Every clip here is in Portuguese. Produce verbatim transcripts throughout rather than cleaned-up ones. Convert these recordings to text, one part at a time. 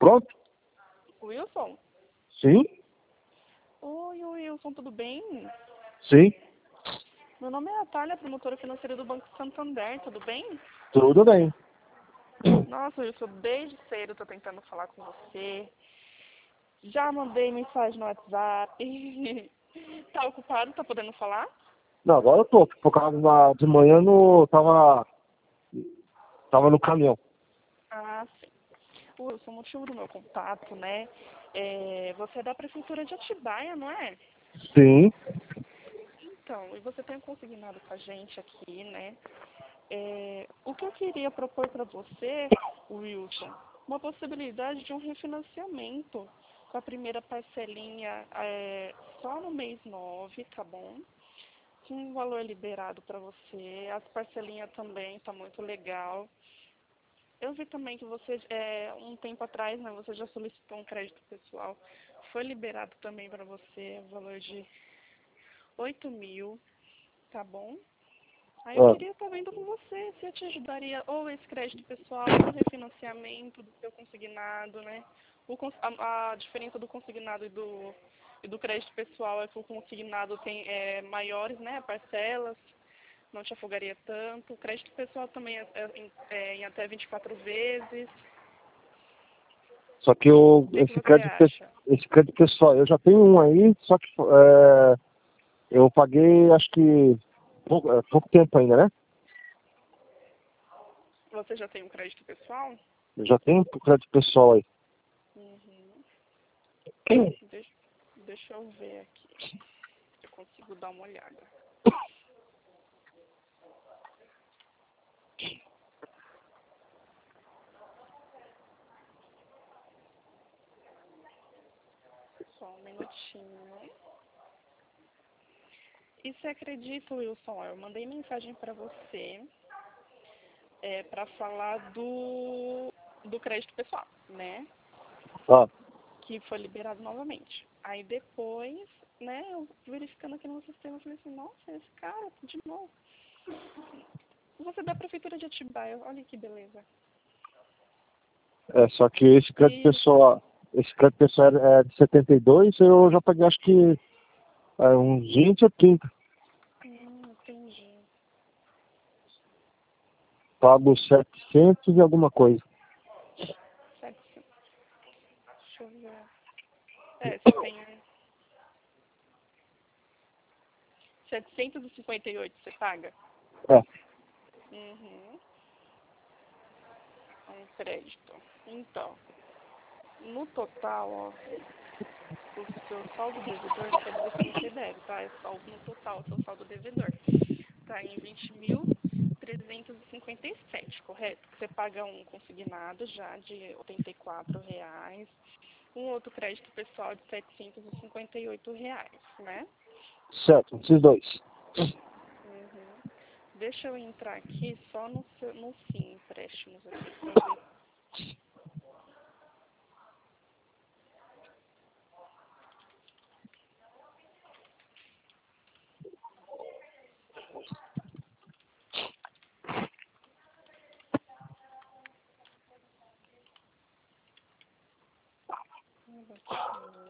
pronto? Wilson? Sim? Oi, Wilson, tudo bem? Sim. Meu nome é Natália, promotora financeira do Banco Santander, tudo bem? Tudo bem. Nossa, Wilson, desde cedo eu tô tentando falar com você. Já mandei mensagem no WhatsApp. Tá ocupado? Tá podendo falar? Não, agora eu tô, por causa da, de manhã no, tava, tava no caminhão. Ah, sim. Wilson, o motivo do meu contato, né? É, você é da Prefeitura de Atibaia, não é? Sim. Então, e você tem consignado com a gente aqui, né? É, o que eu queria propor para você, Wilson, uma possibilidade de um refinanciamento com a primeira parcelinha é, só no mês nove, tá bom? Com um valor liberado para você. As parcelinhas também tá muito legal. Eu vi também que você, é, um tempo atrás, né, você já solicitou um crédito pessoal. Foi liberado também para você o valor de oito mil, tá bom? Aí eu Ah, queria estar vendo com você se eu te ajudaria ou esse crédito pessoal, ou o refinanciamento do seu consignado, né? O, cons- a, a diferença do consignado e do, e do crédito pessoal é que o consignado tem é, maiores, né, parcelas, não te afogaria tanto. O crédito pessoal também é, é em, é em até vinte e quatro vezes. só que eu, O que, que esse você crédito, pe- acha? esse crédito pessoal, eu já tenho um aí, só que é, eu paguei, acho que pouco, é, pouco tempo ainda, né? Você já tem um crédito pessoal? Eu já tenho um crédito pessoal aí. Uhum. Deixa, deixa eu ver aqui. Eu consigo dar uma olhada. Só um minutinho. E você acredita, Wilson? Eu mandei mensagem para você é, para falar do, do crédito pessoal, né? Ah, Que foi liberado novamente. Aí depois, né, eu verificando aqui no sistema, eu falei assim, nossa, esse cara, de novo. Você é da Prefeitura de Atibaia, olha que beleza. é, só que esse crédito E, pessoal, esse crédito pessoal é de setenta e dois, eu já paguei acho que é, uns vinte ou trinta. hum, entendi. Pago setecentos e alguma coisa. setecentos, deixa eu ver. É, você tem setecentos e cinquenta e oito, você paga? É, Uhum. Um crédito. Então, no total, ó, o seu saldo devedor, não quer dizer que você deve, tá? É só no total, o seu saldo devedor. Tá em vinte mil trezentos e cinquenta e sete, correto? Você paga um consignado já de oitenta e quatro reais, um outro crédito pessoal de setecentos e cinquenta e oito reais, né? certo, esses dois. Uhum. Deixa eu entrar aqui só no, seu, no Sim Empréstimos aqui pra ver. Um minutinho.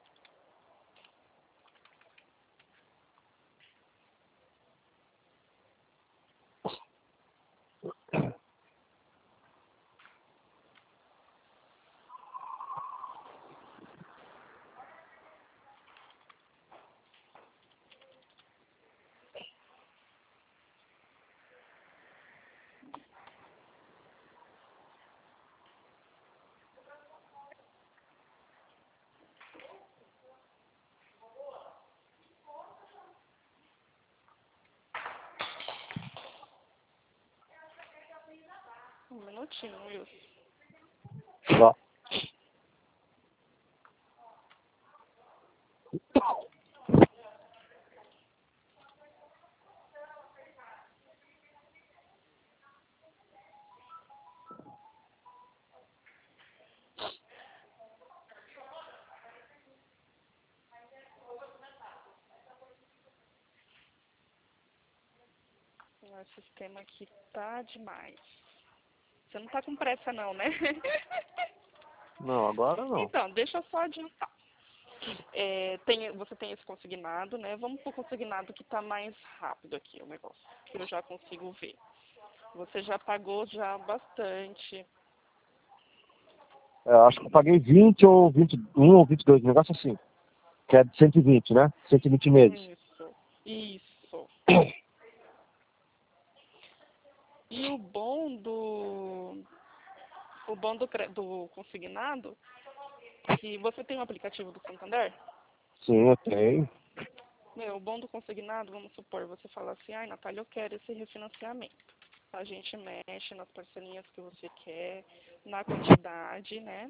Um minutinho, Wilson. Lá. O sistema aqui tá demais. Você não tá com pressa não, né? Não, agora não. Então, deixa eu só adiantar. É, tem, você tem esse consignado, né? Vamos pro consignado que está mais rápido aqui o negócio, que eu já consigo ver. Você já pagou já bastante. É, acho que eu paguei vinte ou vinte e um ou vinte e dois, um negócio assim. Que é de cento e vinte, né? cento e vinte meses. Isso, isso. E o bom do, o bom do, cre- do consignado, que você tem um aplicativo do Santander? Sim, eu tenho. Meu, o bom do consignado, vamos supor, você fala assim, ai, Natália, eu quero esse refinanciamento. A gente mexe nas parcelinhas que você quer, na quantidade, né?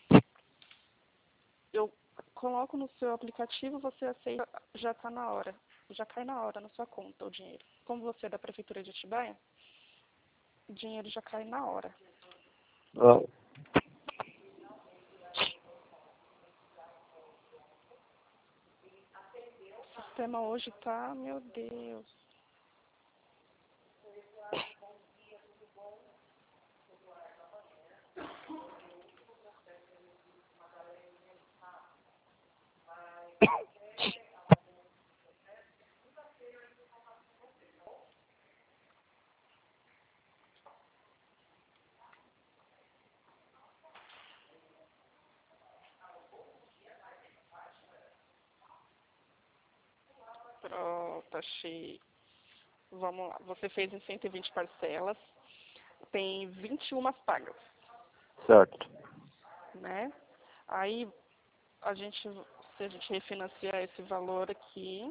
Eu coloco no seu aplicativo, você aceita, já está na hora. Já cai na hora na sua conta o dinheiro. Como você é da Prefeitura de Atibaia, o dinheiro já cai na hora. Ah, O sistema hoje tá, meu Deus. Pronto, achei. Vamos lá. Você fez em cento e vinte parcelas. Tem vinte e uma pagas, certo. né? Aí, a gente, se a gente refinanciar esse valor aqui,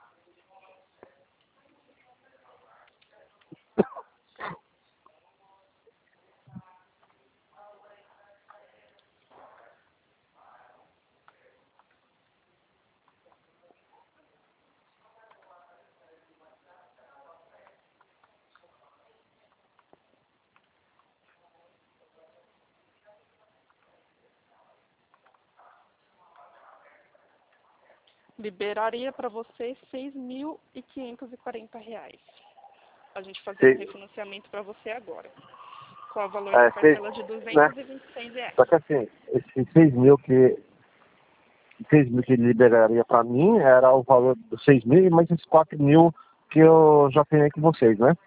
liberaria para você seis mil e quinhentos e quarenta reais. A gente fazer um Seis, refinanciamento para você agora. Com o valor da é, seis, parcela de né? duzentos e vinte e seis reais. Só que assim, esses seis mil que seis mil que ele liberaria para mim era o valor dos seis mil e mais esses quatro mil que eu já tenho aí com vocês, né?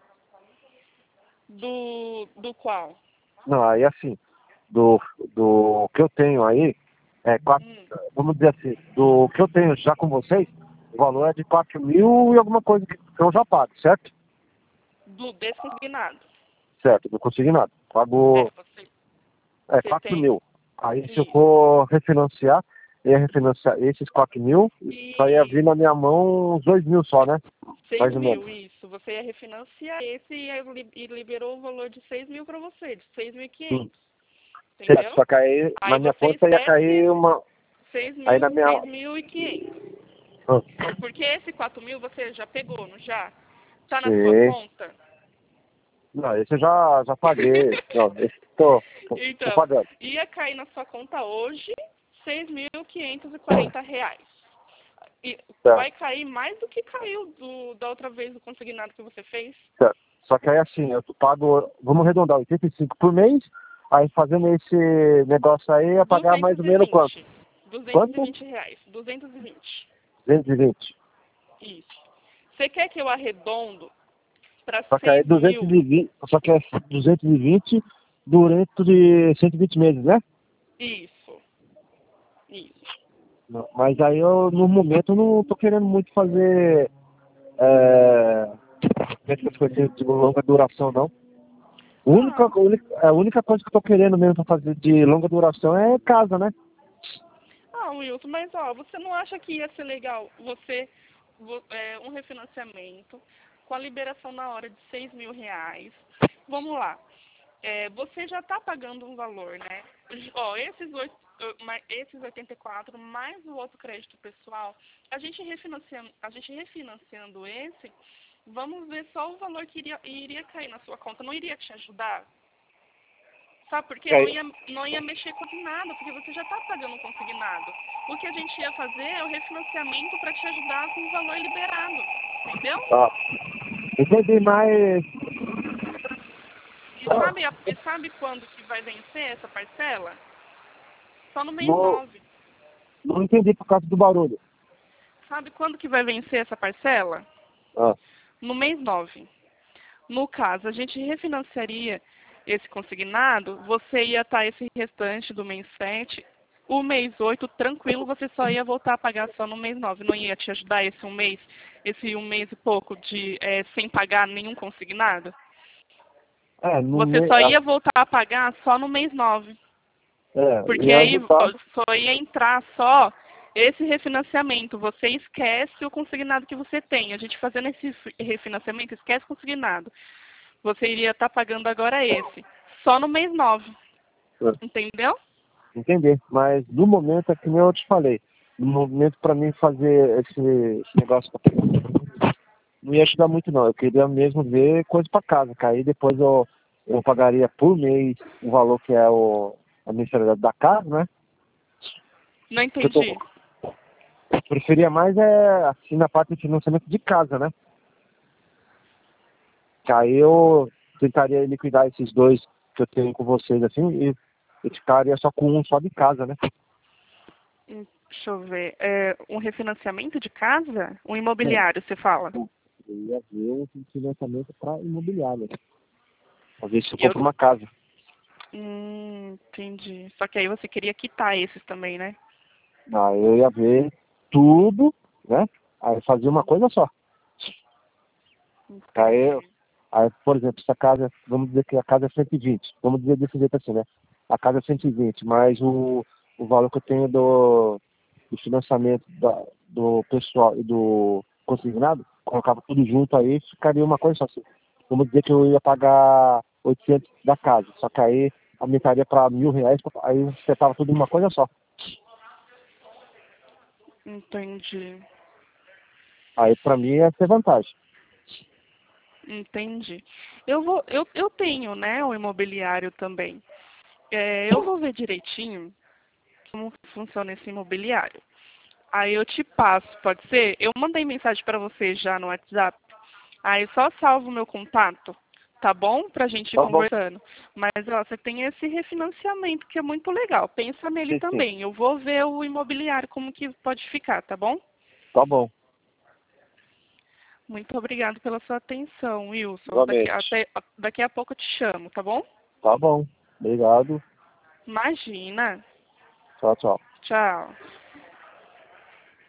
Do, do qual? Não, aí assim, do, do que eu tenho aí, é quatro, Hum, vamos dizer assim, do que eu tenho já com vocês, o valor é de quatro mil e alguma coisa que eu já pago, certo? do desconsignado. Certo, do consignado. É, Pago você, é, você quatro tem mil. Aí se eu isso. for refinanciar, eu ia refinanciar esses quatro mil, só ia vir na Isso. minha mão uns dois mil só, né? seis Mais ou menos. mil, isso. Você ia refinanciar esse e aí li- e liberou o valor de seis mil para você, de seis mil e Sim. quinhentos. Certo, Entendeu? só que aí Aí na minha você conta ia esquece cair uma. seis Aí mil, na minha. seis mil e quinhentos. Ah, Porque esse quatro mil você já pegou, não já? Tá na sua sim. conta? Não, esse eu já, já paguei. Não, esse tô, tô, tô Então, pagando. ia cair na sua conta hoje seis mil quinhentos e quarenta reais. E Certo, vai cair mais do que caiu do, da outra vez do consignado que você fez. certo. Só que aí assim, eu pago, vamos arredondar, oitenta e cinco por mês, aí fazendo esse negócio aí, ia pagar mais ou menos quanto? 220. duzentos e Quanto? vinte reais. duzentos e vinte. duzentos e vinte. Isso. Você quer que eu arredondo para Só que aí seis mil? duzentos e vinte, só que é duzentos e vinte durante de cento e vinte meses, né? Isso. Isso. Não, mas aí eu, no momento, eu não tô querendo muito fazer é, essas coisas de longa duração, não. A única, Ah, a única, a única coisa que eu tô querendo mesmo pra fazer de longa duração é casa, né? ah, Wilson, mas ó, você não acha que ia ser legal você vo- é, um refinanciamento com a liberação na hora de seis mil reais? Vamos lá. É, você já está pagando um valor, né? Ó, esses, oito, eh, ma- esses oitenta e quatro mais o outro crédito pessoal, a gente refinanciando, a gente refinanciando esse, vamos ver só o valor que iria, iria cair na sua conta. Não iria te ajudar? Sabe por quê? Não É, ia, não ia mexer com nada, porque você já está pagando um consignado. O que a gente ia fazer é o refinanciamento para te ajudar com o valor liberado. Entendeu? ó, entendi, mas E sabe, a- e sabe quando que vai vencer essa parcela? Só no mês No- nove. Não entendi por causa do barulho. Sabe quando que vai vencer essa parcela? Ah, No mês nove. No caso, a gente refinanciaria esse consignado, você ia estar esse restante do mês sete, o mês oito, tranquilo, você só ia voltar a pagar só no mês nove. Não ia te ajudar esse um mês, esse um mês e pouco de é, sem pagar nenhum consignado? é, no Você me... só ia voltar a pagar só no mês nove. é, Porque ia aí ajudar. só ia entrar só esse refinanciamento. Você esquece o consignado que você tem. A gente fazendo esse refinanciamento, esquece o consignado. Você iria estar pagando agora esse. Só no mês nove. Entendeu? Entender. Mas no momento é que nem eu te falei. No momento para mim fazer esse, esse negócio não ia ajudar muito não. Eu queria mesmo ver coisa para casa, que aí depois eu, eu pagaria por mês o valor que é o, a mensalidade da casa, né? Não Que eu tô, entendi. eu preferia mais é assim na parte de financiamento de casa, né? Que aí eu tentaria liquidar esses dois que eu tenho com vocês assim e eu ficaria só com um só de casa, né? Hum, Deixa eu ver. É, um refinanciamento de casa? Um imobiliário, você fala? Eu ia ver um financiamento para imobiliário. Pra ver se eu Eu... compro uma casa. Hum, entendi. Só que aí você queria quitar esses também, né? Aí eu ia ver tudo, né? Aí fazia uma coisa só. Aí, Entendi. aí, por exemplo, essa casa, vamos dizer que a casa é cento e vinte. Vamos dizer desse jeito assim, né? A casa é cento e vinte, mas o, o valor que eu tenho do, do financiamento da, do pessoal e do consignado, colocava tudo junto aí, ficaria uma coisa só assim. Vamos dizer que eu ia pagar oitocentos da casa, só que aí aumentaria para mil reais, aí você tava tudo em uma coisa só. Entendi. Aí para mim ia ser vantagem. Entendi. Eu vou, eu, eu tenho, né, o imobiliário também. É, eu vou ver direitinho como funciona esse imobiliário. Aí eu te passo, pode ser? Eu mandei mensagem para você já no WhatsApp. Aí só salvo o meu contato, tá bom? Pra gente ir Tá bom. conversando. Mas ó, você tem esse refinanciamento que é muito legal. Pensa nele Sim, sim. também. Eu vou ver o imobiliário como que pode ficar, tá bom? Tá bom. Muito obrigado pela sua atenção, Wilson. Daqui, Igualmente. até, daqui a pouco eu te chamo, tá bom? Tá bom. Obrigado. Imagina. Tchau, tchau. Tchau.